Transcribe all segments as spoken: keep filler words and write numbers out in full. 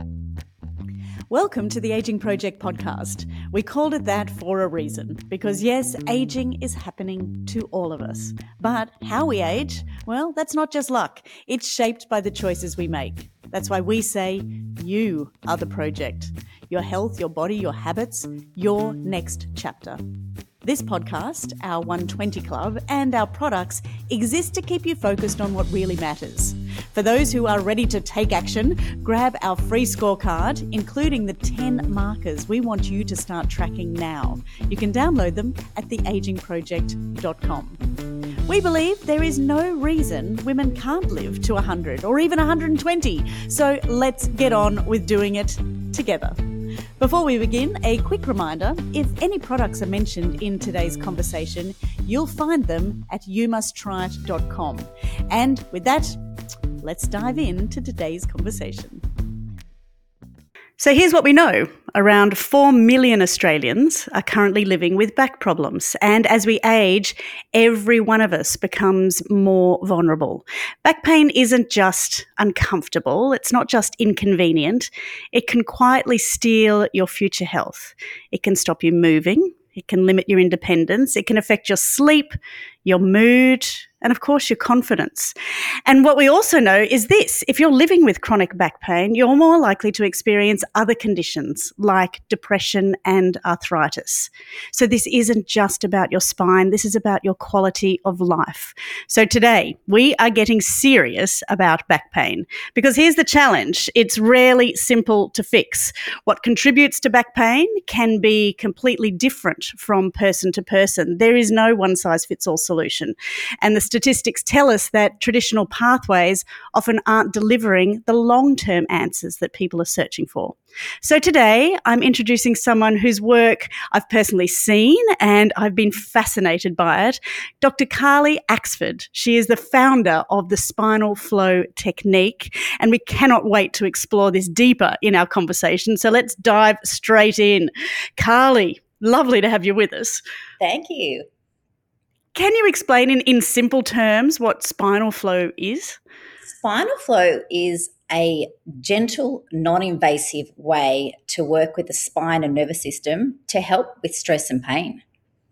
Welcome to the Aging Project podcast. We called it that for a reason, because yes, aging is happening to all of us. But how we age, well, that's not just luck. It's shaped by the choices we make. That's why we say you are the project. Your health, your body, your habits, your next chapter. This podcast, our one twenty Club, and our products exist to keep you focused on what really matters. For those who are ready to take action, grab our free scorecard, including the ten markers we want you to start tracking now. You can download them at the aging project dot com. We believe there is no reason women can't live to one hundred or even one hundred twenty, so let's get on with doing it together. Before we begin, a quick reminder, if any products are mentioned in today's conversation, you'll find them at you must try it dot com. And with that, let's dive into today's conversation. So here's what we know. Around four million Australians are currently living with back problems. And as we age, every one of us becomes more vulnerable. Back pain isn't just uncomfortable. It's not just inconvenient. It can quietly steal your future health. It can stop you moving. It can limit your independence. It can affect your sleep, your mood, and of course your confidence. And what we also know is this: if you're living with chronic back pain, you're more likely to experience other conditions like depression and arthritis. So this isn't just about your spine, this is about your quality of life. So today we are getting serious about back pain, because here's the challenge: it's rarely simple to fix. What contributes to back pain can be completely different from person to person. There is no one-size-fits-all solution. And the statistics tell us that traditional pathways often aren't delivering the long-term answers that people are searching for. So today I'm introducing someone whose work I've personally seen and I've been fascinated by it, Doctor Carly Axford. She is the founder of the Spinal Flow Technique, and we cannot wait to explore this deeper in our conversation. So let's dive straight in. Carly, lovely to have you with us. Thank you. Can you explain in, in simple terms what spinal flow is? Spinal flow is a gentle, non-invasive way to work with the spine and nervous system to help with stress and pain.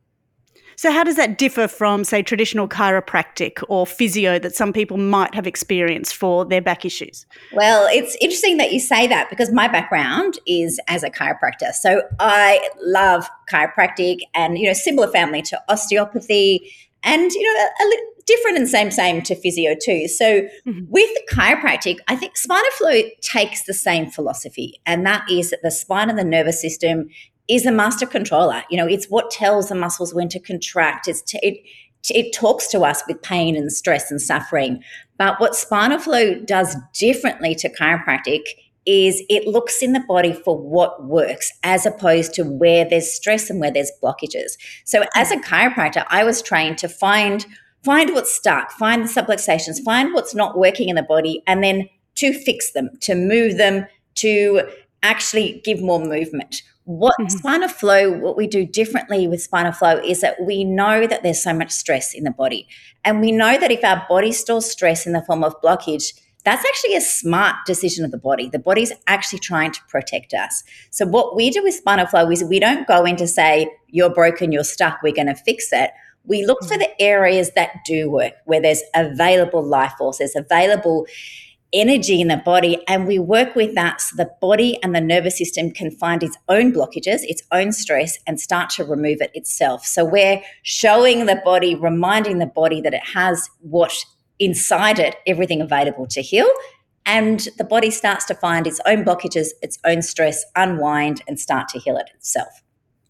So how does that differ from, say, traditional chiropractic or physio that some people might have experienced for their back issues? Well, it's interesting that you say that, because my background is as a chiropractor. So I love chiropractic and, you know, similar family to osteopathy and, you know, a, a little different and same, same to physio too. So mm-hmm. with chiropractic, I think spinal flow takes the same philosophy, and that is that the spine and the nervous system is a master controller. You know, it's what tells the muscles when to contract. It's t- it, it talks to us with pain and stress and suffering. But what spinal flow does differently to chiropractic is it looks in the body for what works, as opposed to where there's stress and where there's blockages. So as a chiropractor, I was trained to find find what's stuck, find the subluxations, find what's not working in the body, and then to fix them, to move them, to actually give more movement. What mm-hmm. spinal flow, what we do differently with spinal flow is that we know that there's so much stress in the body. And we know that if our body stores stress in the form of blockage, that's actually a smart decision of the body. The body's actually trying to protect us. So what we do with spinal flow is we don't go in to say, you're broken, you're stuck, we're going to fix it. We look for the areas that do work, where there's available life force, there's available energy in the body, and we work with that so the body and the nervous system can find its own blockages, its own stress, and start to remove it itself. So we're showing the body, reminding the body that it has what inside it, everything available to heal, and the body starts to find its own blockages, its own stress, unwind, and start to heal it itself.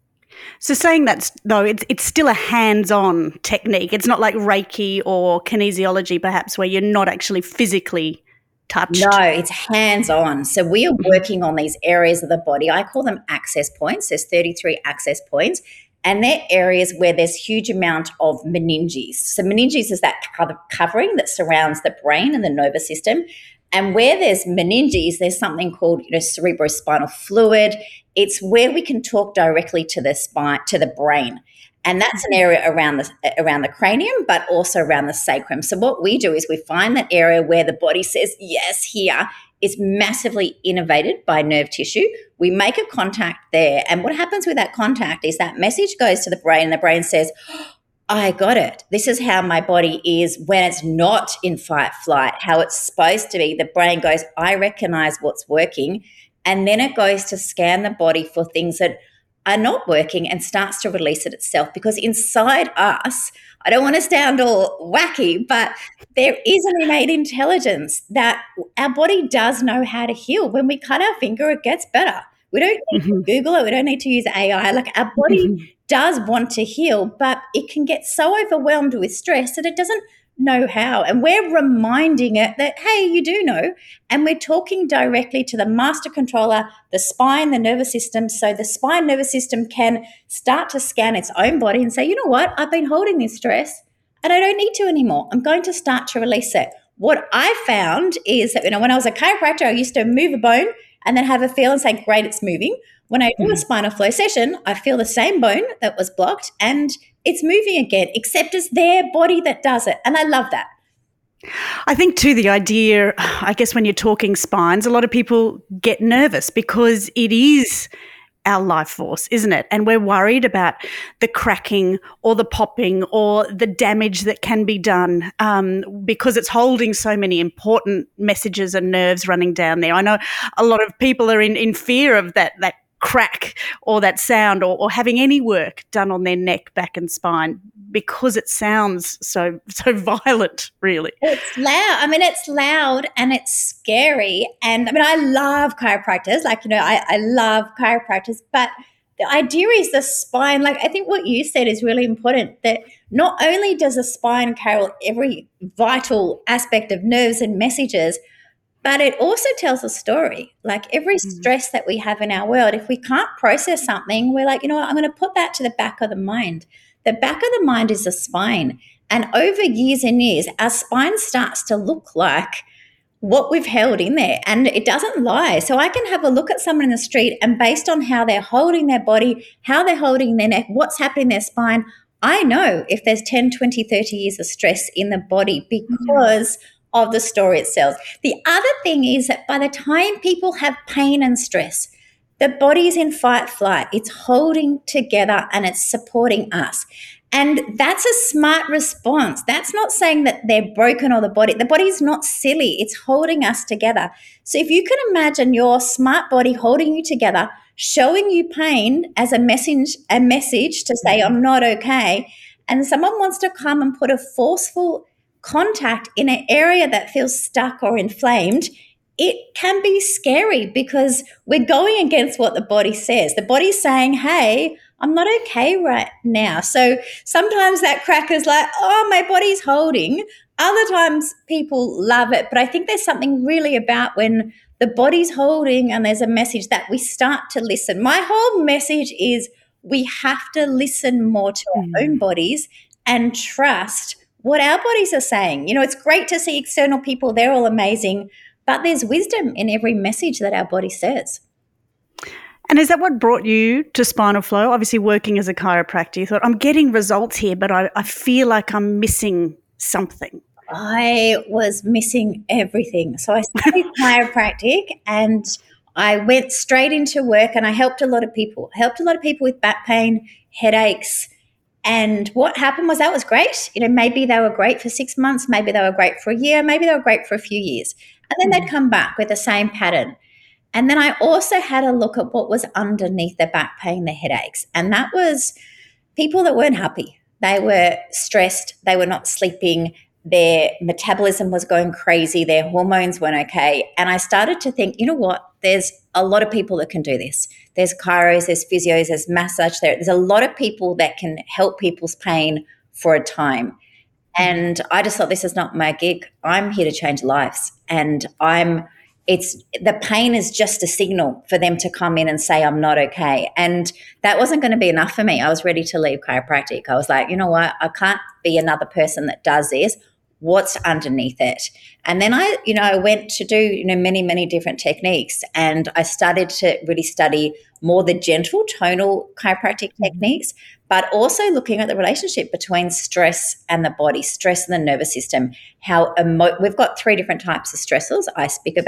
So saying that, though, it's it's still a hands-on technique. It's not like Reiki or kinesiology, perhaps, where you're not actually physically touched. No, it's hands-on. So we are working on these areas of the body. I call them access points. There's thirty-three access points, and they're areas where there's huge amount of meninges. So meninges is that covering that surrounds the brain and the nervous system. And where there's meninges, there's something called, you know, cerebrospinal fluid. It's where we can talk directly to the spine, to the brain. And that's an area around the around the cranium, but also around the sacrum. So what we do is we find that area where the body says, yes, here, is massively innervated by nerve tissue. We make a contact there. And what happens with that contact is that message goes to the brain, and the brain says, I got it. This is how my body is when it's not in fight flight, how it's supposed to be. The brain goes, I recognize what's working. And then it goes to scan the body for things that are not working and starts to release it itself. Because inside us, I don't want to sound all wacky, but there is an innate intelligence that our body does know how to heal. When we cut our finger, it gets better. We don't need mm-hmm. to Google it. We don't need to use A I. Like, our body mm-hmm. does want to heal, but it can get so overwhelmed with stress that it doesn't know how. And we're reminding it that, hey, you do know. And we're talking directly to the master controller, the spine, the nervous system. So the spine nervous system can start to scan its own body and say, you know what, I've been holding this stress and I don't need to anymore. I'm going to start to release it. What I found is that, you know, when I was a chiropractor, I used to move a bone and then have a feel and say, great, it's moving. When I do mm. a spinal flow session, I feel the same bone that was blocked and it's moving again, except it's their body that does it. And I love that. I think too, the idea, I guess when you're talking spines, a lot of people get nervous because it is our life force, isn't it? And we're worried about the cracking or the popping or the damage that can be done um, because it's holding so many important messages and nerves running down there. I know a lot of people are in, in fear of that that crack or that sound or, or having any work done on their neck, back and spine because it sounds so so violent, really. It's loud. I mean, it's loud and it's scary. And I mean, I love chiropractors. Like, you know, I, I love chiropractors, but the idea is the spine. Like, I think what you said is really important, that not only does the spine carry every vital aspect of nerves and messages, but it also tells a story. Like, every stress that we have in our world, if we can't process something, we're like, you know what, I'm going to put that to the back of the mind. The back of the mind is the spine. And over years and years, our spine starts to look like what we've held in there. And it doesn't lie. So I can have a look at someone in the street, and based on how they're holding their body, how they're holding their neck, what's happening in their spine, I know if there's ten, twenty, thirty years of stress in the body because mm-hmm. of the story itself. The other thing is that by the time people have pain and stress, the body's in fight flight. It's holding together and it's supporting us. And that's a smart response. That's not saying that they're broken or the body. The body's not silly. It's holding us together. So if you can imagine your smart body holding you together, showing you pain as a message, a message to say, I'm not okay, and someone wants to come and put a forceful contact in an area that feels stuck or inflamed, it can be scary because we're going against what the body says. The body's saying, hey, I'm not okay right now. So sometimes that crack is like, oh, my body's holding. Other times people love it. But I think there's something really about when the body's holding and there's a message that we start to listen. My whole message is we have to listen more to our own bodies and trust what our bodies are saying. You know, it's great to see external people. They're all amazing. But there's wisdom in every message that our body says. And is that what brought you to Spinal Flow? Obviously, working as a chiropractor, you thought, I'm getting results here, but I, I feel like I'm missing something. I was missing everything. So I studied chiropractic and I went straight into work, and I helped a lot of people. I helped a lot of people with back pain, headaches. And what happened was that was great. You know, maybe they were great for six months, maybe they were great for a year, maybe they were great for a few years. And then mm-hmm. they'd come back with the same pattern. And then I also had a look at what was underneath the back pain, the headaches. And that was people that weren't happy. They were stressed. They were not sleeping. Their metabolism was going crazy. Their hormones weren't okay. And I started to think, you know what? There's a lot of people that can do this. There's chiros, there's physios, there's massage. There. There's a lot of people that can help people's pain for a time. And I just thought, this is not my gig. I'm here to change lives. And I'm It's the pain is just a signal for them to come in and say, I'm not okay. And that wasn't going to be enough for me. I was ready to leave chiropractic. I was like, you know what? I can't be another person that does this. What's underneath it? And then I, you know, I went to do, you know, many, many different techniques. And I started to really study more the gentle tonal chiropractic mm-hmm. techniques, but also looking at the relationship between stress and the body, stress and the nervous system, how emo- we've got three different types of stressors I speak about: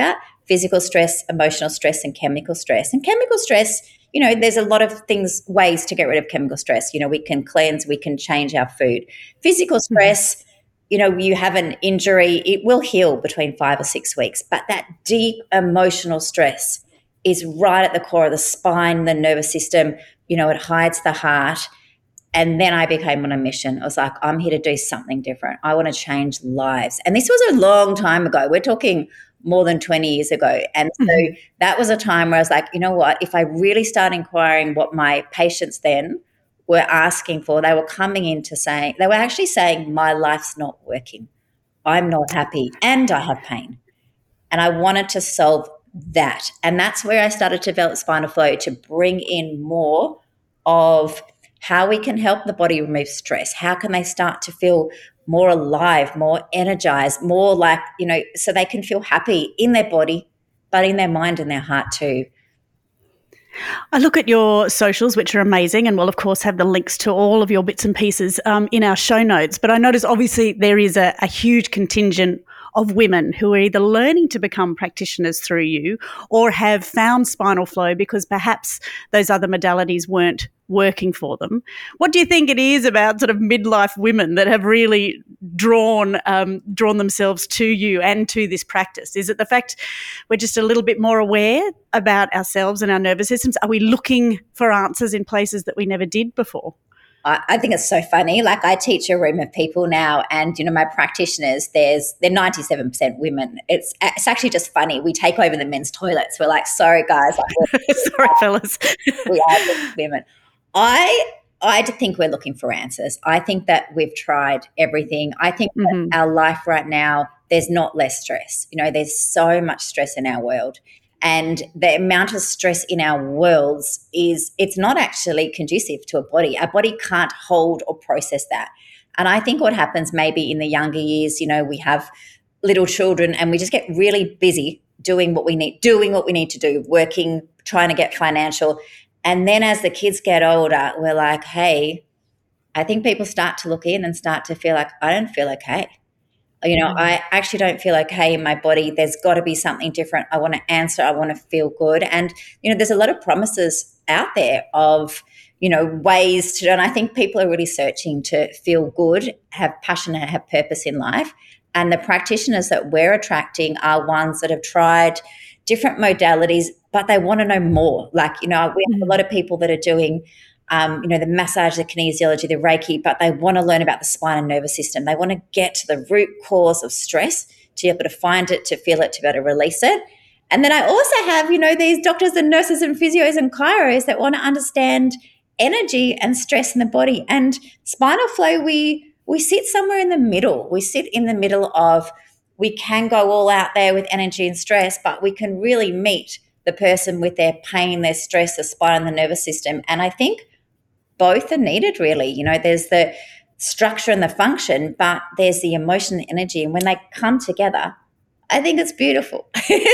physical stress, emotional stress, and chemical stress. And chemical stress, you know, there's a lot of things, ways to get rid of chemical stress. You know, we can cleanse, we can change our food. Physical stress, mm-hmm. you know, you have an injury, it will heal between five or six weeks. But that deep emotional stress is right at the core of the spine, the nervous system. You know, it hides the heart. And then I became on a mission. I was like, I'm here to do something different. I want to change lives. And this was a long time ago. We're talking more than twenty years ago. And so mm-hmm. that was a time where I was like, you know what, if I really start inquiring what my patients then were asking for, they were coming into saying, they were actually saying, my life's not working. I'm not happy and I have pain. And I wanted to solve that. And that's where I started to develop Spinal Flow, to bring in more of how we can help the body remove stress. How can they start to feel more alive, more energized, more like, you know, so they can feel happy in their body, but in their mind and their heart too. I look at your socials, which are amazing, and we'll, of course, have the links to all of your bits and pieces um, in our show notes. But I notice, obviously, there is a, a huge contingent of women who are either learning to become practitioners through you or have found Spinal Flow because perhaps those other modalities weren't working for them. What do you think it is about sort of midlife women that have really drawn um, drawn themselves to you and to this practice? Is it the fact we're just a little bit more aware about ourselves and our nervous systems? Are we looking for answers in places that we never did before? I think it's so funny. Like, I teach a room of people now, and, you know, my practitioners, there's they're ninety-seven percent women. It's it's actually just funny. We take over the men's toilets. We're like, sorry, guys. Like, sorry, fellas. We are just women. I I think we're looking for answers. I think that we've tried everything. I think mm-hmm. that our life right now, there's not less stress. You know, there's so much stress in our world. And the amount of stress in our worlds is, it's not actually conducive to a body. Our body can't hold or process that. And I think what happens maybe in the younger years, you know, we have little children and we just get really busy doing what we need, doing what we need to do, working, trying to get financial. And then as the kids get older, we're like, hey, I think people start to look in and start to feel like, I don't feel okay. You know, mm-hmm. I actually don't feel okay in my body. There's got to be something different. I want to answer. I want to feel good. And, you know, there's a lot of promises out there of, you know, ways to, and I think people are really searching to feel good, have passion and have purpose in life. And the practitioners that we're attracting are ones that have tried different modalities, but they want to know more. Like, you know, we have mm-hmm. a lot of people that are doing Um, you know, the massage, the kinesiology, the Reiki, but they want to learn about the spine and nervous system. They want to get to the root cause of stress, to be able to find it, to feel it, to be able to release it. And then I also have, you know, these doctors and nurses and physios and chiros that want to understand energy and stress in the body. And Spinal Flow, we we sit somewhere in the middle. We sit in the middle of, we can go all out there with energy and stress, but we can really meet the person with their pain, their stress, the spine and the nervous system. And I think both are needed, really. You know, there's the structure and the function, but there's the emotion and energy. And when they come together, I think it's beautiful.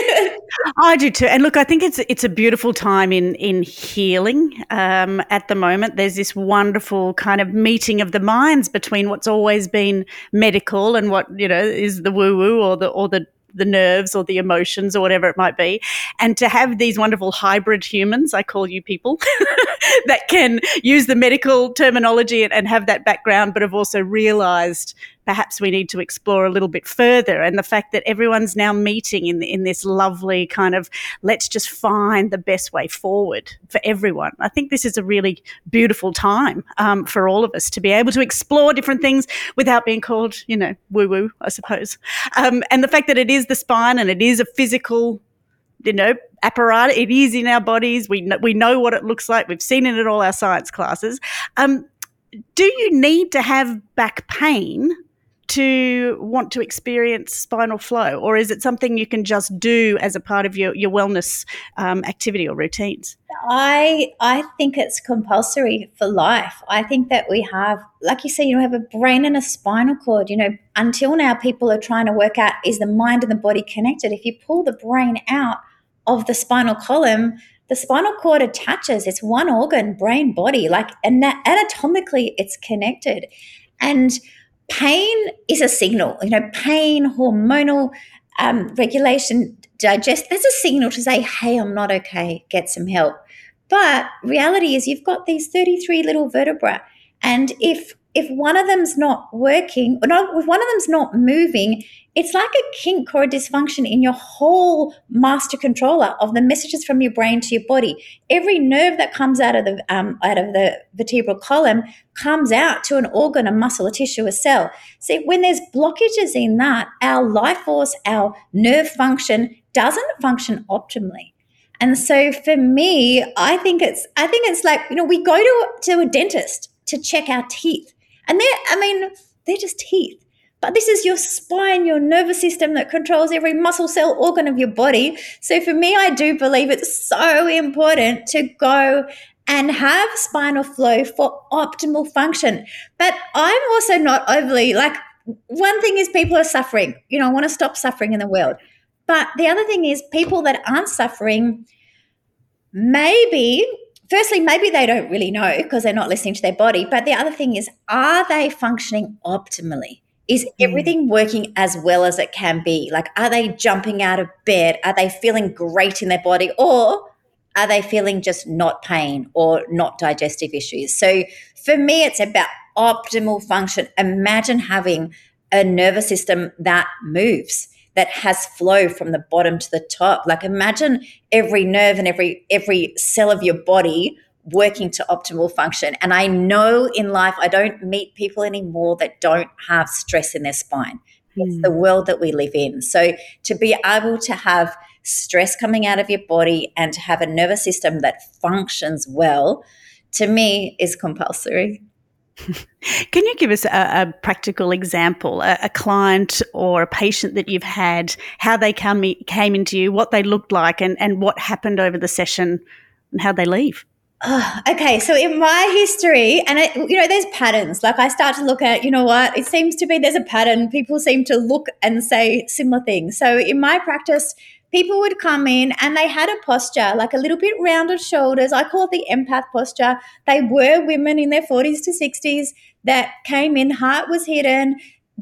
I do too. And look, I think it's it's a beautiful time in in healing um, at the moment. There's this wonderful kind of meeting of the minds between what's always been medical and what, you know, is the woo-woo or the or the the nerves or the emotions or whatever it might be, and to have these wonderful hybrid humans, I call you people, that can use the medical terminology and, and have that background, but have also realised perhaps we need to explore a little bit further. And the fact that everyone's now meeting in in this lovely kind of, let's just find the best way forward for everyone. I think this is a really beautiful time um, for all of us to be able to explore different things without being called, you know, woo-woo, I suppose. Um, and the fact that it is the spine and it is a physical, you know, apparatus, it is in our bodies. We know, we know what it looks like. We've seen it at all our science classes. Um, do you need to have back pain to want to experience Spinal Flow, or is it something you can just do as a part of your, your wellness um, activity or routines? I I think it's compulsory for life. I think that we have, like you say, you know, have a brain and a spinal cord. You know, until now people are trying to work out, is the mind and the body connected? If you pull the brain out of the spinal column, the spinal cord attaches. It's one organ, brain, body, like, and anatomically it's connected. And pain is a signal, you know, pain, hormonal um, regulation, digest, that's a signal to say, hey, I'm not okay, get some help. But reality is you've got these thirty-three little vertebrae. And if if one of them's not working, or not, if one of them's not moving, it's like a kink or a dysfunction in your whole master controller of the messages from your brain to your body. Every nerve that comes out of the um, out of the vertebral column comes out to an organ, a muscle, a tissue, a cell. See, when there's blockages in that, our life force, our nerve function doesn't function optimally. And so for me, I think it's I think it's like, you know, we go to, to a dentist to check our teeth. And they're, I mean, they're just teeth. But this is your spine, your nervous system that controls every muscle, cell, organ of your body. So for me, I do believe it's so important to go and have spinal flow for optimal function. But I'm also not overly, like, one thing is people are suffering. You know, I want to stop suffering in the world. But the other thing is people that aren't suffering, maybe, firstly, maybe they don't really know because they're not listening to their body. But the other thing is, are they functioning optimally? Is everything working as well as it can be? Like, are they jumping out of bed? Are they feeling great in their body? Or are they feeling just not pain or not digestive issues? So for me, it's about optimal function. Imagine having a nervous system that moves, that has flow from the bottom to the top. Like, imagine every nerve and every every cell of your body working to optimal function. And I know in life I don't meet people anymore that don't have stress in their spine. It's mm. the world that we live in. So to be able to have stress coming out of your body and to have a nervous system that functions well, to me, is compulsory. Can you give us a, a practical example, a, a client or a patient that you've had, how they come, came into you, what they looked like, and, and what happened over the session and how they leave? Oh, okay, so in my history, and it, you know, there's patterns. Like, I start to look at, you know what, it seems to be there's a pattern. People seem to look and say similar things. So in my practice, people would come in and they had a posture, like a little bit rounded shoulders. I call it the empath posture. They were women in their forties to sixties that came in, heart was hidden,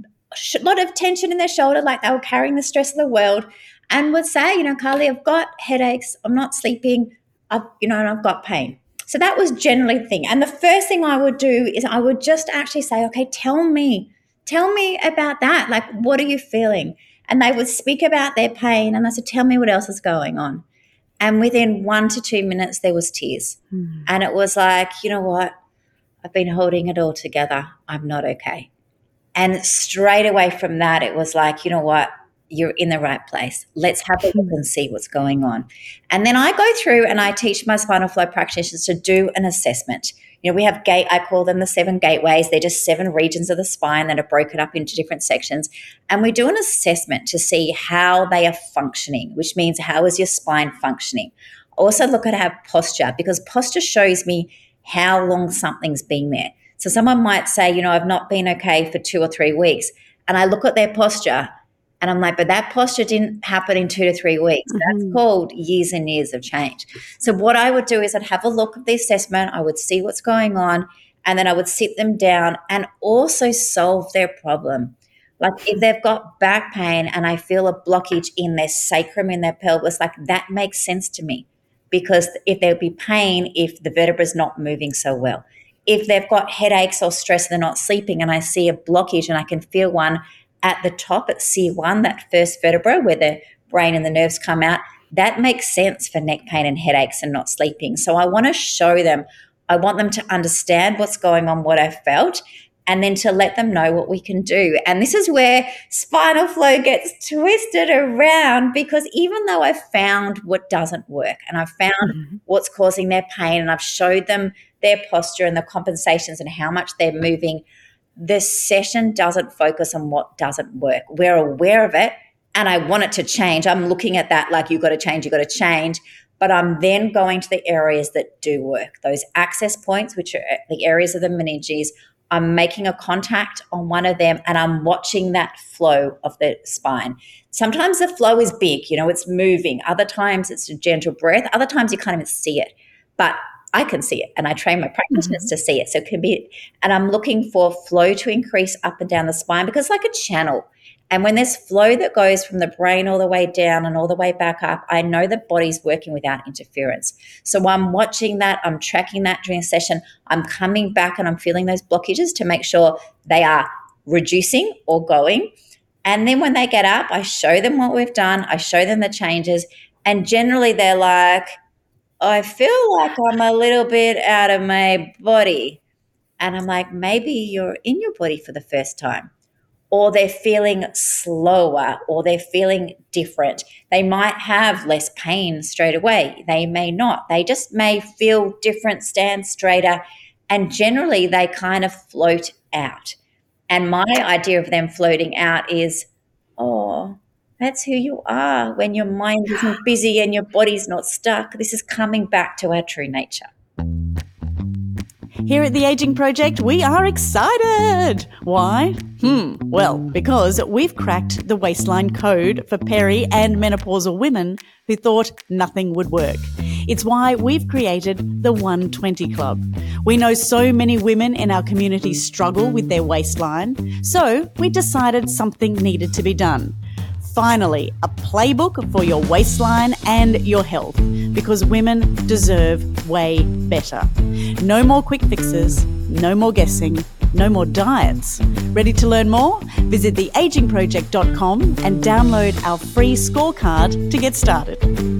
a lot of tension in their shoulder, like they were carrying the stress of the world, and would say, you know, Carly, I've got headaches, I'm not sleeping, I've, you know, and I've got pain. So that was generally the thing. And the first thing I would do is I would just actually say, okay, tell me, tell me about that. Like, what are you feeling? And they would speak about their pain, and I said, tell me what else is going on. And within one to two minutes, there was tears. Mm. And it was like, you know what? I've been holding it all together. I'm not okay. And straight away from that, it was like, you know what? You're in the right place. Let's have a look and see what's going on. And then I go through and I teach my spinal flow practitioners to do an assessment. You know, we have gate, I call them the seven gateways. They're just seven regions of the spine that are broken up into different sections. And we do an assessment to see how they are functioning, which means how is your spine functioning? Also look at our posture, because posture shows me how long something's been there. So someone might say, you know, I've not been okay for two or three weeks. And I look at their posture and I'm like, but that posture didn't happen in two to three weeks. Mm-hmm. That's called years and years of change. So what I would do is I'd have a look at the assessment. I would see what's going on, and then I would sit them down and also solve their problem. Like, if they've got back pain and I feel a blockage in their sacrum, in their pelvis, like, that makes sense to me, because if there would be pain if the vertebra is not moving so well. If they've got headaches or stress, they're not sleeping, and I see a blockage and I can feel one at the top at C one, that first vertebra where the brain and the nerves come out, that makes sense for neck pain and headaches and not sleeping. So I want to show them, I want them to understand what's going on, what I felt, and then to let them know what we can do. And this is where spinal flow gets twisted around, because even though I've found what doesn't work and I've found mm-hmm. what's causing their pain, and I've showed them their posture and the compensations and how much they're moving, the session doesn't focus on what doesn't work. We're aware of it, and I want it to change. I'm looking at that like, you've got to change, you've got to change. But I'm then going to the areas that do work, those access points, which are the areas of the meninges. I'm making a contact on one of them, and I'm watching that flow of the spine. Sometimes the flow is big, you know, it's moving. Other times it's a gentle breath. Other times you can't even see it. But I can see it, and I train my practitioners mm-hmm. to see it. So it can be, and I'm looking for flow to increase up and down the spine, because it's like a channel. And when there's flow that goes from the brain all the way down and all the way back up, I know the body's working without interference. So I'm watching that, I'm tracking that during a session, I'm coming back and I'm feeling those blockages to make sure they are reducing or going. And then when they get up, I show them what we've done, I show them the changes, and generally they're like, I feel like I'm a little bit out of my body. And I'm like, maybe you're in your body for the first time. Or they're feeling slower, or they're feeling different. They might have less pain straight away. They may not. They just may feel different, stand straighter, and generally they kind of float out. And my idea of them floating out is, oh, that's who you are when your mind isn't busy and your body's not stuck. This is coming back to our true nature. Here at the Aging Project, we are excited. Why? Hmm, well, because we've cracked the waistline code for peri and menopausal women who thought nothing would work. It's why we've created the one twenty Club. We know so many women in our community struggle with their waistline, so we decided something needed to be done. Finally, a playbook for your waistline and your health, because women deserve way better. No more quick fixes, no more guessing, no more diets. Ready to learn more? Visit the aging project dot com and download our free scorecard to get started.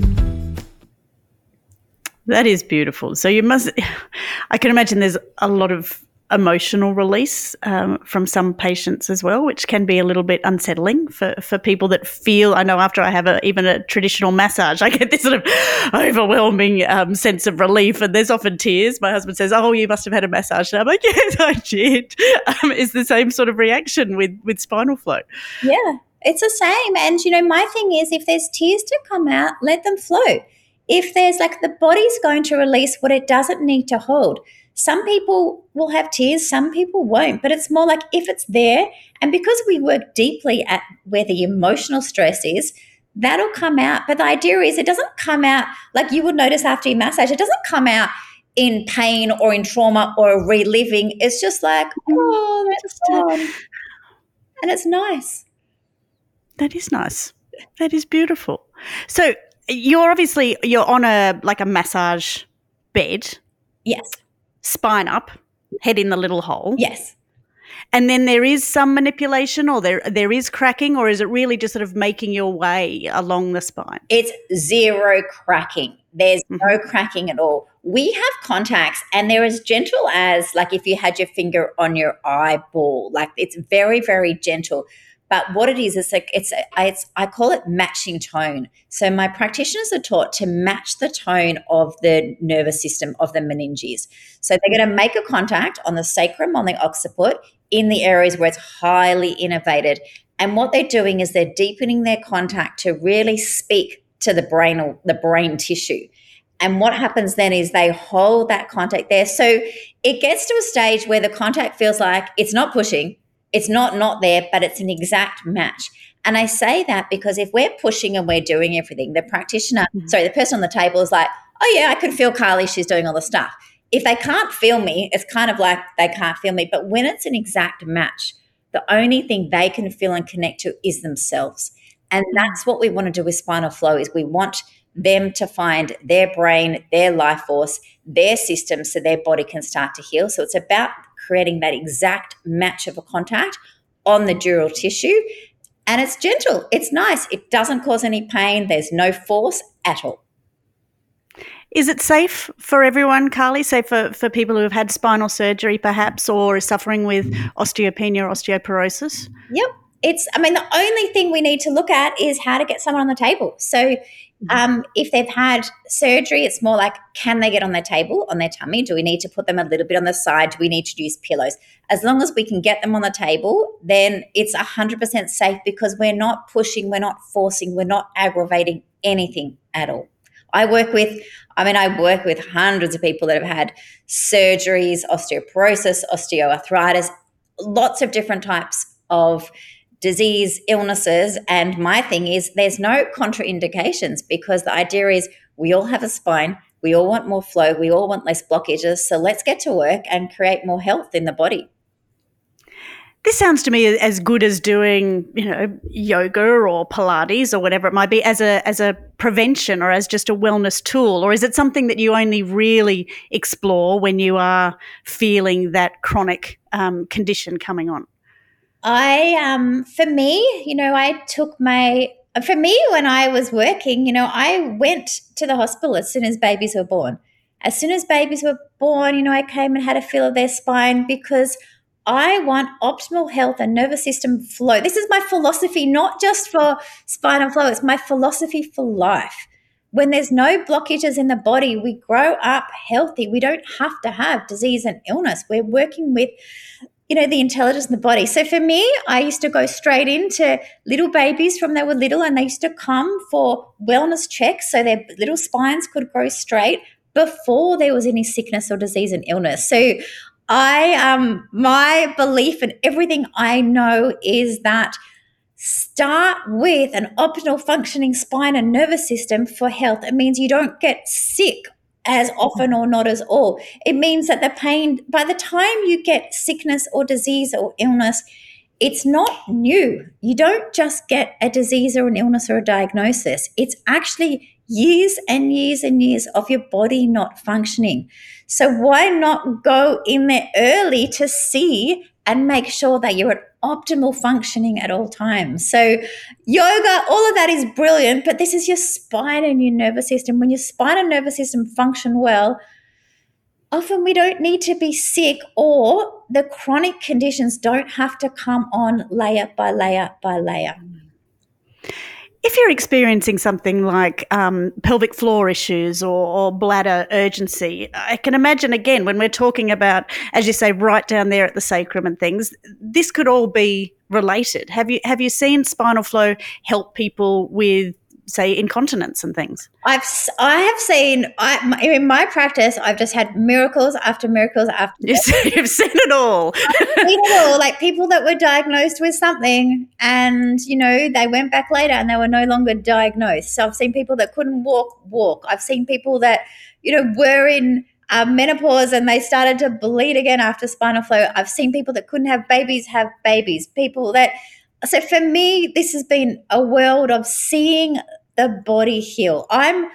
That is beautiful. So you must, I can imagine there's a lot of emotional release um, from some patients as well, which can be a little bit unsettling for, for people that feel, I know after I have a, even a traditional massage, I get this sort of overwhelming um, sense of relief, and there's often tears. My husband says, oh, you must have had a massage. And I'm like, yes, I did. Um, it's the same sort of reaction with, with spinal flow. Yeah, it's the same. And, you know, my thing is, if there's tears to come out, let them flow. If there's like, the body's going to release what it doesn't need to hold. Some people will have tears, some people won't, but it's more like if it's there, and because we work deeply at where the emotional stress is, that'll come out. But the idea is it doesn't come out like you would notice after your massage. It doesn't come out in pain or in trauma or reliving. It's just like, oh, that's gone. And it's nice. That is nice. That is beautiful. So you're obviously, you're on a, like a massage bed. Yes. Spine up, head in the little hole. Yes. And then there is some manipulation, or there there is cracking, or is it really just sort of making your way along the spine? It's zero cracking. There's Mm-hmm. no cracking at all. We have contacts, and they're as gentle as like if you had your finger on your eyeball. Like, it's very, very gentle. But what it is, it's like it's, it's I call it matching tone. So my practitioners are taught to match the tone of the nervous system of the meninges. So they're going to make a contact on the sacrum, on the occiput, in the areas where it's highly innervated. And what they're doing is they're deepening their contact to really speak to the brain or the brain tissue. And what happens then is they hold that contact there. So it gets to a stage where the contact feels like it's not pushing. It's not not there, but it's an exact match. And I say that because if we're pushing and we're doing everything, the practitioner, mm-hmm. sorry, the person on the table is like, oh, yeah, I can feel Carly. She's doing all the stuff. If they can't feel me, it's kind of like they can't feel me. But when it's an exact match, the only thing they can feel and connect to is themselves. And that's what we want to do with spinal flow is we want them to find their brain, their life force, their system so their body can start to heal. So it's about creating that exact match of a contact on the dural tissue. And it's gentle. It's nice. It doesn't cause any pain. There's no force at all. Is it safe for everyone, Carly? Say for, for people who have had spinal surgery perhaps, or are suffering with osteopenia or osteoporosis? Yep. It's, I mean, the only thing we need to look at is how to get someone on the table. So um, if they've had surgery, it's more like, can they get on their table, on their tummy? Do we need to put them a little bit on the side? Do we need to use pillows? As long as we can get them on the table, then it's one hundred percent safe because we're not pushing, we're not forcing, we're not aggravating anything at all. I work with, I mean, I work with hundreds of people that have had surgeries, osteoporosis, osteoarthritis, lots of different types of disease, illnesses. And my thing is there's no contraindications because the idea is we all have a spine. We all want more flow. We all want less blockages. So let's get to work and create more health in the body. This sounds to me as good as doing, you know, yoga or Pilates or whatever it might be as a as a prevention or as just a wellness tool. Or is it something that you only really explore when you are feeling that chronic um, condition coming on? I, um, for me, you know, I took my, for me, when I was working, you know, I went to the hospital as soon as babies were born. As soon as babies were born, you know, I came and had a feel of their spine because I want optimal health and nervous system flow. This is my philosophy, not just for spinal flow. It's my philosophy for life. When there's no blockages in the body, we grow up healthy. We don't have to have disease and illness. We're working with, you know, the intelligence in the body. So for me, I used to go straight into little babies from they were little, and they used to come for wellness checks so their little spines could grow straight before there was any sickness or disease and illness. So I, um, my belief and everything I know is that start with an optimal functioning spine and nervous system for health. It means you don't get sick as often or not as all. It means that the pain, by the time you get sickness or disease or illness, it's not new. You don't just get a disease or an illness or a diagnosis. It's actually years and years and years of your body not functioning. So why not go in there early to see and make sure that you're at optimal functioning at all times? So yoga, all of that is brilliant, but this is your spine and your nervous system. When your spine and nervous system function well, often we don't need to be sick, or the chronic conditions don't have to come on layer by layer by layer. If you're experiencing something like um, pelvic floor issues or, or bladder urgency, I can imagine, again, when we're talking about, as you say, right down there at the sacrum and things, this could all be related. Have you have you seen spinal flow help people with, say, incontinence and things? I've I have seen I in my practice. I've just had miracles after miracles after. You've seen, you've seen it all. I've seen it all. Like people that were diagnosed with something, and you know they went back later and they were no longer diagnosed. So I've seen people that couldn't walk walk. I've seen people that you know were in uh, menopause and they started to bleed again after spinal flow. I've seen people that couldn't have babies have babies. People that. So for me, this has been a world of seeing the body heal. I'm,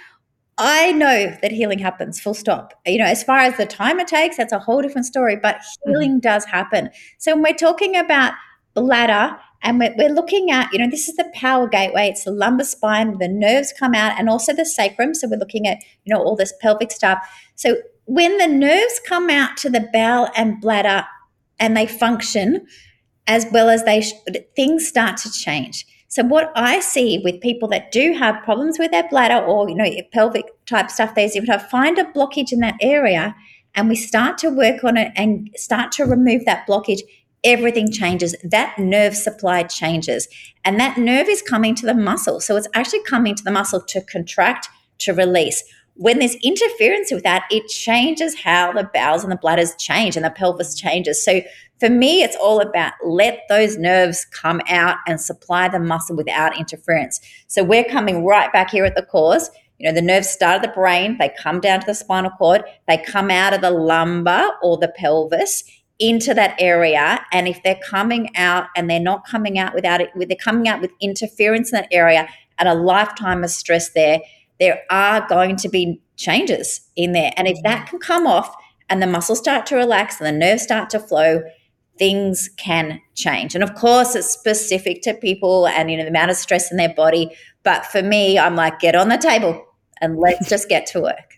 I know that healing happens, full stop. You know, as far as the time it takes, that's a whole different story, but healing mm-hmm. does happen. So when we're talking about bladder and we're, we're looking at, you know, this is the power gateway. It's the lumbar spine, the nerves come out, and also the sacrum. So we're looking at, you know, all this pelvic stuff. So when the nerves come out to the bowel and bladder and they function as well as they, sh- things start to change. So what I see with people that do have problems with their bladder or, you know, pelvic type stuff, there's if I find a blockage in that area and we start to work on it and start to remove that blockage, everything changes. That nerve supply changes. And that nerve is coming to the muscle. So it's actually coming to the muscle to contract, to release. When there's interference with that, it changes how the bowels and the bladders change and the pelvis changes. So for me, it's all about let those nerves come out and supply the muscle without interference. So we're coming right back here at the cause. You know, the nerves start at the brain, they come down to the spinal cord, they come out of the lumbar or the pelvis into that area. And if they're coming out and they're not coming out without it, they're coming out with interference in that area and a lifetime of stress there, there are going to be changes in there. And if that can come off and the muscles start to relax and the nerves start to flow, things can change. And of course, it's specific to people and, you know, the amount of stress in their body. But for me, I'm like, get on the table and let's just get to work.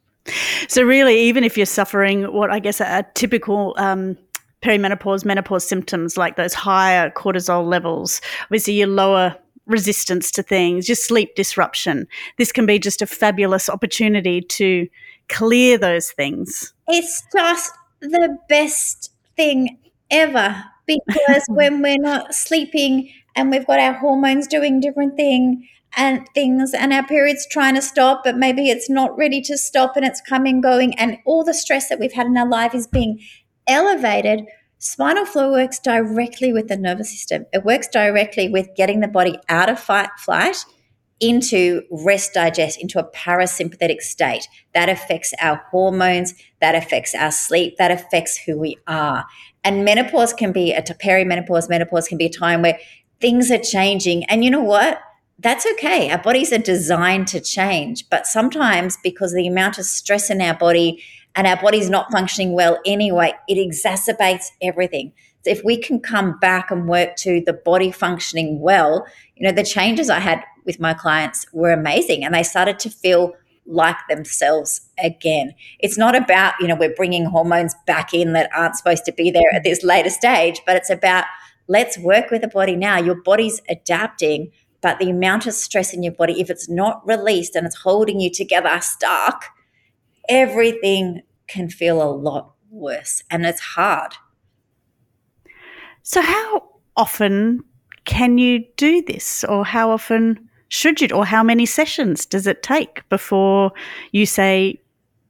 So really, even if you're suffering what I guess are typical um, perimenopause, menopause symptoms, like those higher cortisol levels, obviously your lower resistance to things, your sleep disruption, this can be just a fabulous opportunity to clear those things. It's just the best thing ever, because when we're not sleeping and we've got our hormones doing different thing and things and our period's trying to stop, but maybe it's not ready to stop and it's coming going, and all the stress that we've had in our life is being elevated, spinal flow works directly with the nervous system. It works directly with getting the body out of fight, flight into rest digest, into a parasympathetic state. That affects our hormones, that affects our sleep, that affects who we are. And menopause can be a perimenopause, menopause can be a time where things are changing. And you know what? That's okay. Our bodies are designed to change. But sometimes because of the amount of stress in our body and our body's not functioning well anyway, it exacerbates everything. So if we can come back and work to the body functioning well, you know, the changes I had with my clients were amazing and they started to feel like themselves again. It's not about, you know, we're bringing hormones back in that aren't supposed to be there at this later stage, but it's about let's work with the body now. Your body's adapting, but the amount of stress in your body, if it's not released and it's holding you together stuck, everything can feel a lot worse and it's hard. So how often can you do this, or how often should you, or how many sessions does it take before you say,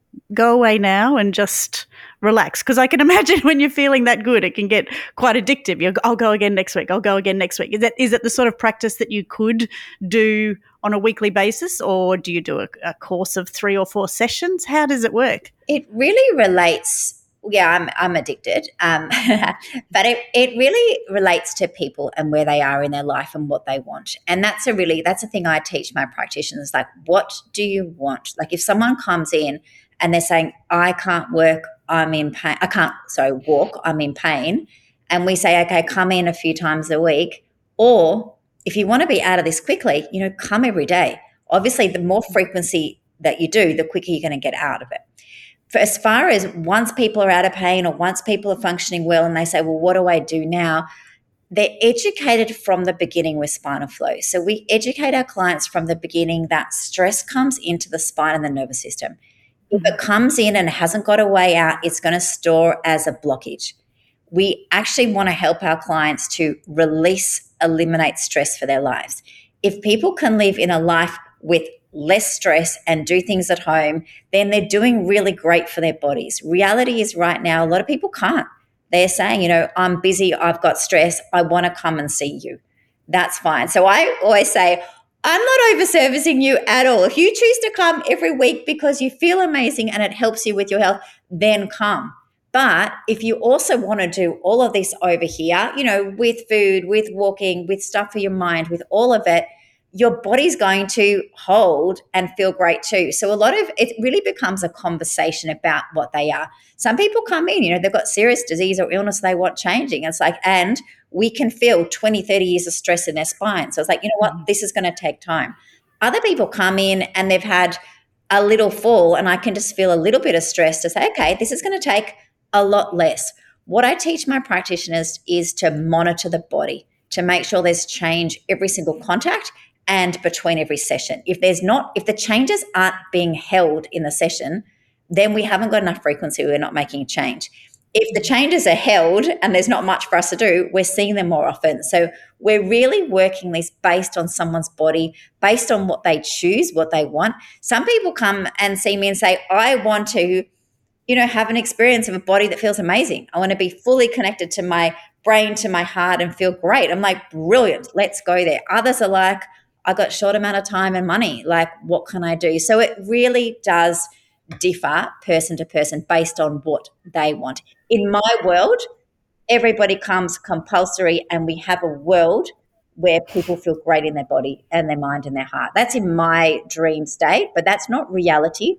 go away now and just relax? Because I can imagine when you're feeling that good, it can get quite addictive. You'll, I'll go again next week. I'll go again next week. Is that is it the sort of practice that you could do on a weekly basis, or do you do a, a course of three or four sessions? How does it work? It really relates. Yeah, I'm I'm addicted, um, but it, it really relates to people and where they are in their life and what they want. And that's a really that's a thing I teach my practitioners. Like, what do you want? Like, if someone comes in and they're saying, I can't work, I'm in pain. I can't, sorry, walk, I'm in pain. And we say, okay, come in a few times a week. Or if you want to be out of this quickly, you know, come every day. Obviously, the more frequency that you do, the quicker you're going to get out of it. For as far as once people are out of pain or once people are functioning well and they say, well, what do I do now? They're educated from the beginning with spinal flow. So we educate our clients from the beginning that stress comes into the spine and the nervous system. If it comes in and hasn't got a way out, it's going to store as a blockage. We actually want to help our clients to release, eliminate stress for their lives. If people can live in a life with less stress and do things at home, then they're doing really great for their bodies. Reality is right now, a lot of people can't. They're saying, you know, I'm busy, I've got stress, I want to come and see you. That's fine. So I always say, I'm not over-servicing you at all. If you choose to come every week because you feel amazing and it helps you with your health, then come. But if you also want to do all of this over here, you know, with food, with walking, with stuff for your mind, with all of it, your body's going to hold and feel great too. So a lot of it really becomes a conversation about what they are. Some people come in, you know, they've got serious disease or illness they want changing. It's like, and we can feel twenty, thirty years of stress in their spine. So it's like, you know what, this is going to take time. Other people come in and they've had a little fall and I can just feel a little bit of stress to say, okay, this is going to take a lot less. What I teach my practitioners is to monitor the body, to make sure there's change every single contact and between every session. If there's not, if the changes aren't being held in the session, then we haven't got enough frequency, we're not making a change. If the changes are held and there's not much for us to do, we're seeing them more often. So we're really working this based on someone's body, based on what they choose, what they want. Some people come and see me and say, I want to, you know, have an experience of a body that feels amazing. I want to be fully connected to my brain, to my heart and feel great. I'm like, brilliant, let's go there. Others are like, I got short amount of time and money. Like, what can I do? So it really does differ person to person based on what they want. In my world, everybody comes compulsory and we have a world where people feel great in their body and their mind and their heart. That's in my dream state, but that's not reality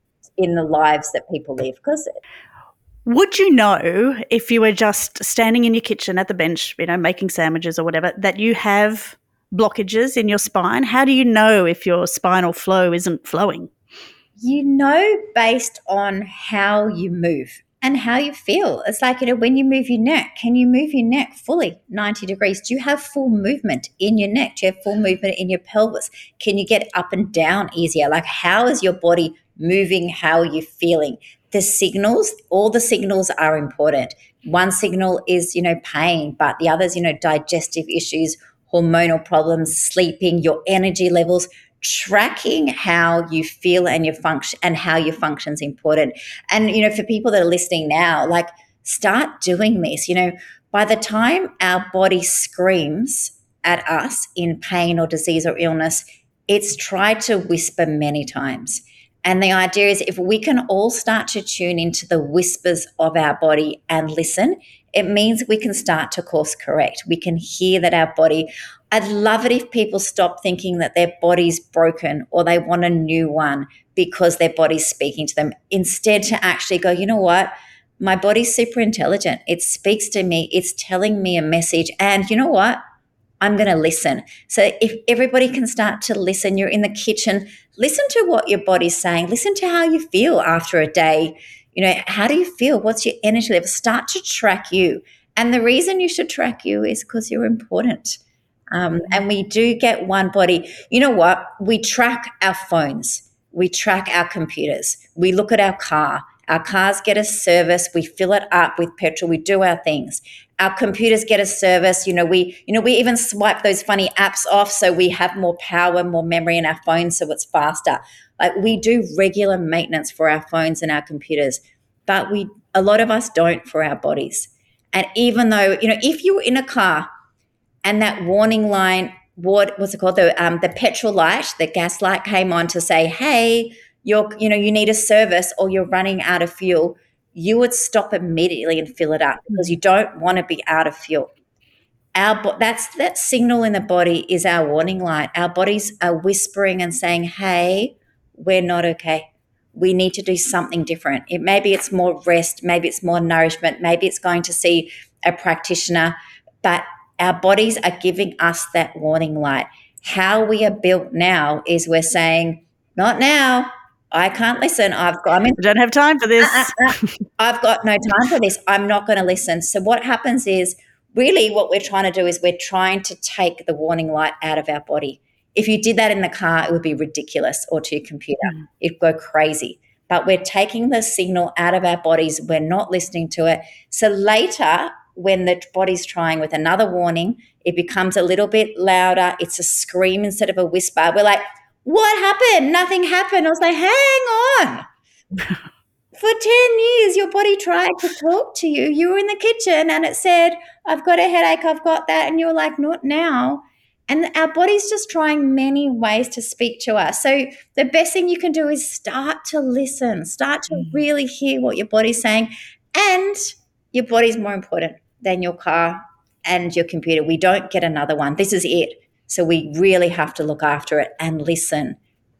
in the lives that people live. Because would you know if you were just standing in your kitchen at the bench, you know, making sandwiches or whatever, that you have blockages in your spine? How do you know if your spinal flow isn't flowing? You know, based on how you move and how you feel. It's like, you know, when you move your neck, can you move your neck fully ninety degrees? Do you have full movement in your neck? Do you have full movement in your pelvis? Can you get up and down easier? Like, how is your body moving? How are you feeling? The signals, all the signals are important. One signal is, you know, pain, but the others, you know, digestive issues, hormonal problems, sleeping, your energy levels. Tracking how you feel and your function and how your function is important. And, you know, for people that are listening now, like, start doing this. You know, by the time our body screams at us in pain or disease or illness, it's tried to whisper many times. And the idea is if we can all start to tune into the whispers of our body and listen, it means we can start to course correct. We can hear that our body, I'd love it if people stop thinking that their body's broken or they want a new one because their body's speaking to them. Instead to actually go, you know what? My body's super intelligent. It speaks to me. It's telling me a message. And you know what? I'm going to listen. So if everybody can start to listen, you're in the kitchen, listen to what your body's saying. Listen to how you feel after a day. You know, how do you feel? What's your energy level? Start to track you. And the reason you should track you is because you're important. Um, and we do get one body. You know what? We track our phones. We track our computers. We look at our car. Our cars get a service. We fill it up with petrol. We do our things. Our computers get a service. You know, we, you know, we even swipe those funny apps off so we have more power, more memory in our phones so it's faster. Like we do regular maintenance for our phones and our computers, but we, a lot of us don't for our bodies. And even though, you know, if you were in a car and that warning line, what what's it called? The um, the petrol light, the gas light came on to say, hey, you're, you know, you need a service or you're running out of fuel, you would stop immediately and fill it up because you don't want to be out of fuel. Our that's that signal in the body is our warning light. Our bodies are whispering and saying, hey, we're not okay. We need to do something different. It maybe it's more rest, maybe it's more nourishment, maybe it's going to see a practitioner, but our bodies are giving us that warning light. How we are built now is we're saying, not now. I can't listen. I've got. I mean, I don't have time for this. Uh, uh, uh, I've got no time for this. I'm not going to listen. So what happens is really what we're trying to do is we're trying to take the warning light out of our body. If you did that in the car, it would be ridiculous, or to your computer. Mm. It'd go crazy. But we're taking the signal out of our bodies. We're not listening to it. So later, when the body's trying with another warning, it becomes a little bit louder. It's a scream instead of a whisper. We're like, what happened? Nothing happened. I was like, hang on. For ten years, your body tried to talk to you. You were in the kitchen and it said, I've got a headache, I've got that. And you were like, not now. And our body's just trying many ways to speak to us. So the best thing you can do is start to listen, start to really hear what your body's saying. And your body's more important than your car and your computer. We don't get another one. This is it. So we really have to look after it and listen.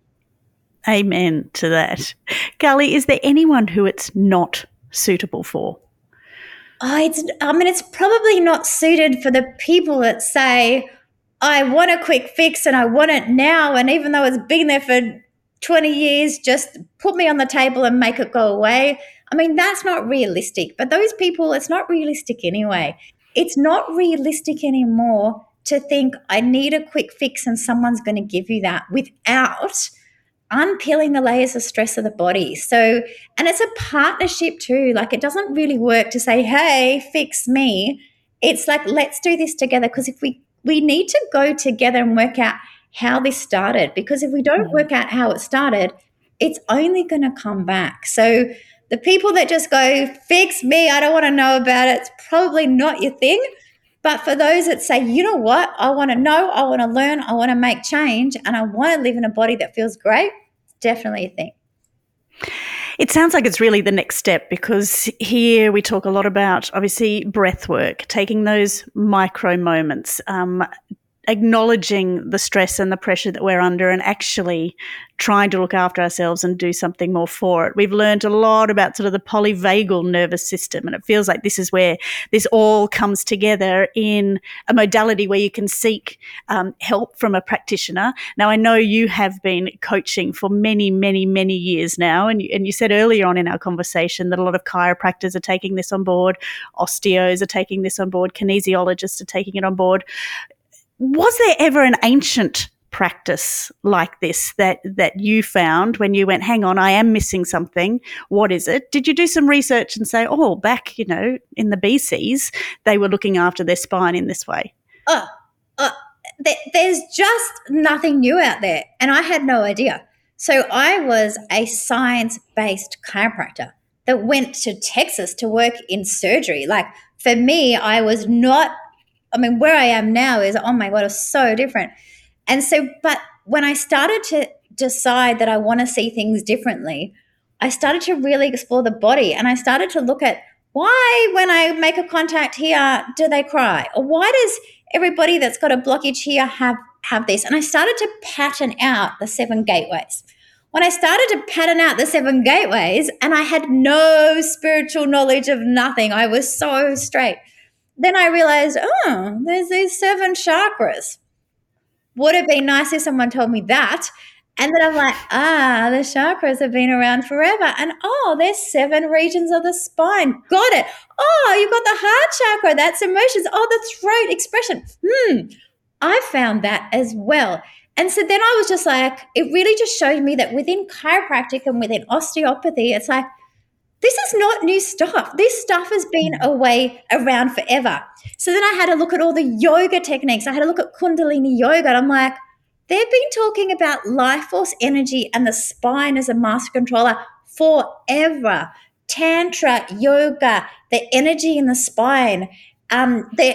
Amen to that. Carly, is there anyone who it's not suitable for? Oh, it's, I mean, it's probably not suited for the people that say, I want a quick fix and I want it now. And even though it's been there for twenty years, just put me on the table and make it go away. I mean, that's not realistic. But those people, it's not realistic anyway. It's not realistic anymore to think I need a quick fix and someone's going to give you that without unpeeling the layers of stress of the body. So, and it's a partnership too. Like it doesn't really work to say, hey, fix me. It's like, let's do this together. Because if we, we need to go together and work out how this started. Because if we don't mm-hmm. work out how it started, it's only going to come back. So the people that just go, fix me, I don't want to know about it, it's probably not your thing. But for those that say, you know what, I want to know, I want to learn, I want to make change, and I want to live in a body that feels great, it's definitely a thing. It sounds like it's really the next step, because here we talk a lot about, obviously, breath work, taking those micro moments, um, acknowledging the stress and the pressure that we're under and actually trying to look after ourselves and do something more for it. We've learned a lot about sort of the polyvagal nervous system, and it feels like this is where this all comes together in a modality where you can seek um, help from a practitioner. Now, I know you have been coaching for many, many, many years now, and you, and you said earlier on in our conversation that a lot of chiropractors are taking this on board, osteos are taking this on board, kinesiologists are taking it on board. Was there ever an ancient practice like this that that you found when you went, hang on, I am missing something? What is it? Did you do some research and say, oh, back, you know, in the B Cs, they were looking after their spine in this way? Oh, uh, th- there's just nothing new out there. And I had no idea. So I was a science-based chiropractor that went to Texas to work in surgery. Like for me, I was not I mean, where I am now is, oh my God, it's so different. And so, but when I started to decide that I want to see things differently, I started to really explore the body, and I started to look at why when I make a contact here, do they cry? Or why does everybody that's got a blockage here have, have this? And I started to pattern out the seven gateways. When I started to pattern out the seven gateways and I had no spiritual knowledge of nothing, I was so straight. Then I realized, oh, there's these seven chakras. Would have been nice if someone told me that. And then I'm like, ah, the chakras have been around forever. And oh, there's seven regions of the spine. Got it. Oh, you've got the heart chakra. That's emotions. Oh, the throat expression. Hmm. I found that as well. And so then I was just like, it really just showed me that within chiropractic and within osteopathy, it's like, this is not new stuff. This stuff has been away around forever. So then I had to look at all the yoga techniques. I had to look at Kundalini yoga. And I'm like, they've been talking about life force energy and the spine as a master controller forever. Tantra, yoga, the energy in the spine, um, the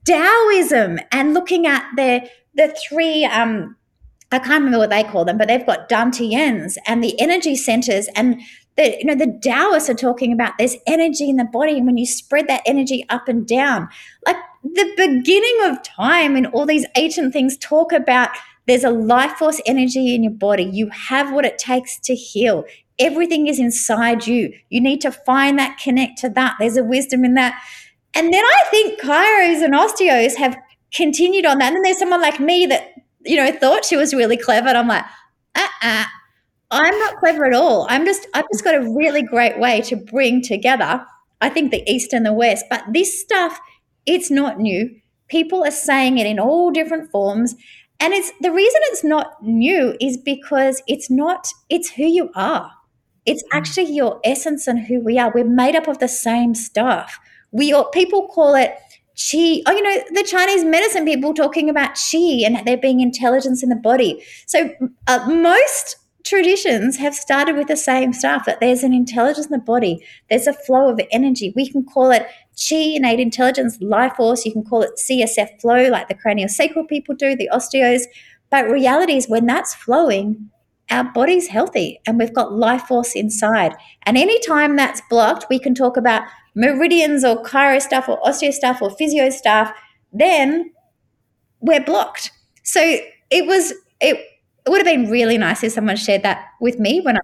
Taoism, and looking at the the three, um, I can't remember what they call them, but they've got dantians and the energy centers, and the, you know, the Taoists are talking about there's energy in the body, and when you spread that energy up and down, like the beginning of time, and all these ancient things talk about there's a life force energy in your body. You have what it takes to heal. Everything is inside you. You need to find that, connect to that. There's a wisdom in that. And then I think chiros and osteos have continued on that. And then there's someone like me that, you know, thought she was really clever. And I'm like, uh-uh, I'm not clever at all. I'm just, I've just got a really great way to bring together, I think, the East and the West. But this stuff, it's not new. People are saying it in all different forms. And it's the reason it's not new is because it's not, it's who you are. It's actually your essence and who we are. We're made up of the same stuff. We all, people call it qi. Oh, you know, the Chinese medicine people talking about qi and there being intelligence in the body. So uh, most traditions have started with the same stuff, that there's an intelligence in the body. There's a flow of energy. We can call it qi, innate intelligence, life force. You can call it C S F flow, like the craniosacral people do, the osteos. But reality is when that's flowing, our body's healthy and we've got life force inside. And anytime that's blocked, we can talk about meridians or chiro stuff or osteo stuff or physio stuff, then we're blocked. So it was, it, it would have been really nice if someone shared that with me when I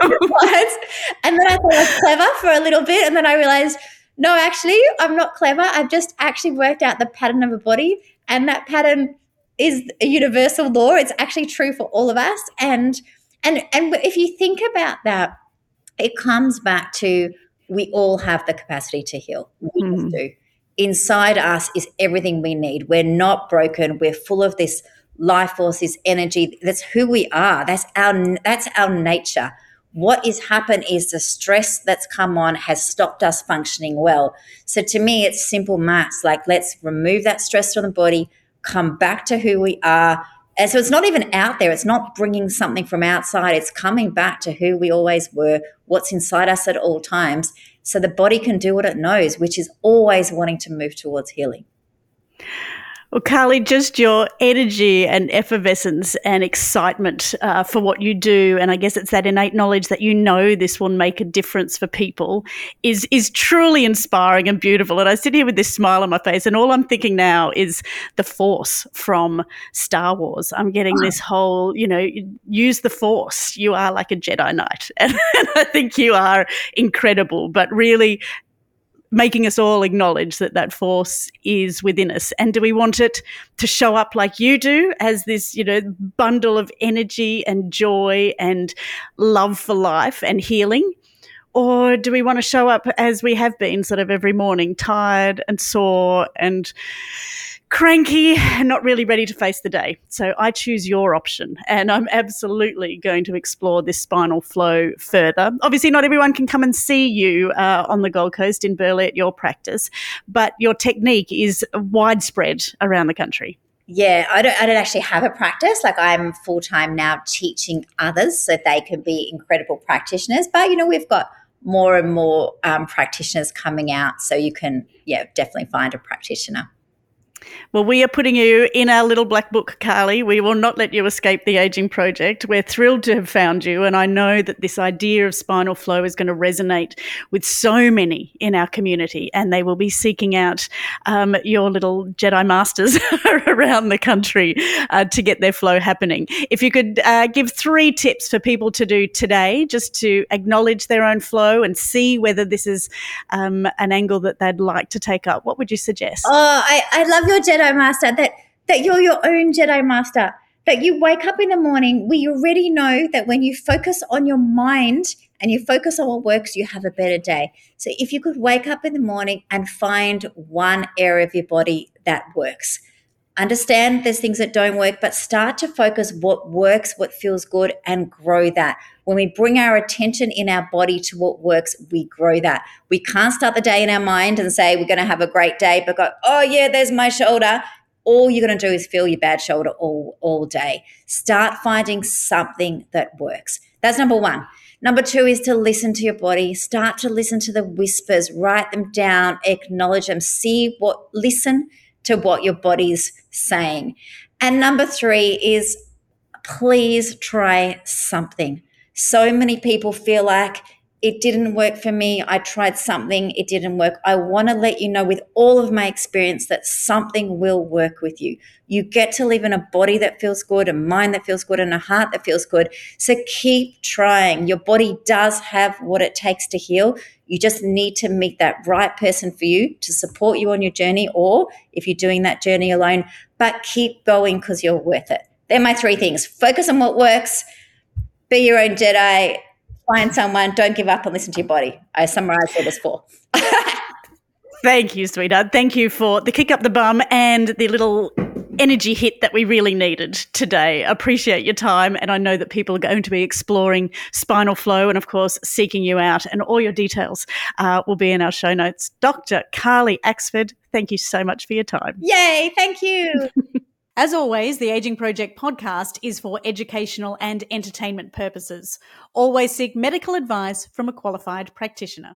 was. And then I thought I was clever for a little bit. And then I realized, no, actually, I'm not clever. I've just actually worked out the pattern of a body. And that pattern is a universal law. It's actually true for all of us. And and and if you think about that, it comes back to we all have the capacity to heal. We Mm. just do. Inside us is everything we need. We're not broken. We're full of this life force, this energy. That's who we are. That's our that's our nature. What has happened is the stress that's come on has stopped us functioning well. So to me, it's simple maths. Like, let's remove that stress from the body, come back to who we are. And so it's not even out there. It's not bringing something from outside. It's coming back to who we always were, what's inside us at all times. So the body can do what it knows, which is always wanting to move towards healing. Well, Carly, just your energy and effervescence and excitement uh, for what you do, and I guess it's that innate knowledge that you know this will make a difference for people, is is truly inspiring and beautiful. And I sit here with this smile on my face, and all I'm thinking now is the Force from Star Wars. I'm getting this whole, you know, use the Force. You are like a Jedi Knight, and, and I think you are incredible, but really making us all acknowledge that that force is within us. And do we want it to show up like you do, as this, you know, bundle of energy and joy and love for life and healing? Or do we want to show up as we have been sort of every morning, tired and sore and cranky and not really ready to face the day? So I choose your option, and I'm absolutely going to explore this spinal flow further. Obviously, not everyone can come and see you uh, on the Gold Coast in Burleigh at your practice, but your technique is widespread around the country. Yeah, I don't, I don't actually have a practice. Like, I'm full-time now teaching others so they can be incredible practitioners. But, you know, we've got more and more um, practitioners coming out, so you can, yeah, definitely find a practitioner. Well, we are putting you in our little black book, Carly. We will not let you escape the Aging Project. We're thrilled to have found you, and I know that this idea of spinal flow is going to resonate with so many in our community, and they will be seeking out um, your little Jedi masters around the country uh, to get their flow happening. If you could uh, give three tips for people to do today, just to acknowledge their own flow and see whether this is um, an angle that they'd like to take up, what would you suggest? Oh, I, I love your Jedi Master, that, that you're your own Jedi Master, that you wake up in the morning. We already know that when you focus on your mind and you focus on what works, you have a better day. So if you could wake up in the morning and find one area of your body that works. Understand there's things that don't work, but start to focus what works, what feels good, and grow that. When we bring our attention in our body to what works, we grow that. We can't start the day in our mind and say we're going to have a great day, but go, oh yeah, there's my shoulder. All you're going to do is feel your bad shoulder all, all day. Start finding something that works. That's number one. Number two is to listen to your body. Start to listen to the whispers. Write them down. Acknowledge them. See what, listen to what your body's saying. And number three is please try something. So many people feel like it didn't work for me. I tried something, it didn't work. I want to let you know with all of my experience that something will work with you. You get to live in a body that feels good, a mind that feels good, and a heart that feels good. So keep trying. Your body does have what it takes to heal. You just need to meet that right person for you to support you on your journey, or if you're doing that journey alone, but keep going because you're worth it. They're my three things. Focus on what works, be your own Jedi, find someone, don't give up and listen to your body. I summarized it as four. Thank you, sweetheart. Thank you for the kick up the bum and the little energy hit that we really needed today. Appreciate your time, and I know that people are going to be exploring spinal flow and, of course, seeking you out, and all your details uh, will be in our show notes. Doctor Carly Axford, thank you so much for your time. Yay, thank you. As always, the Aging Project podcast is for educational and entertainment purposes. Always seek medical advice from a qualified practitioner.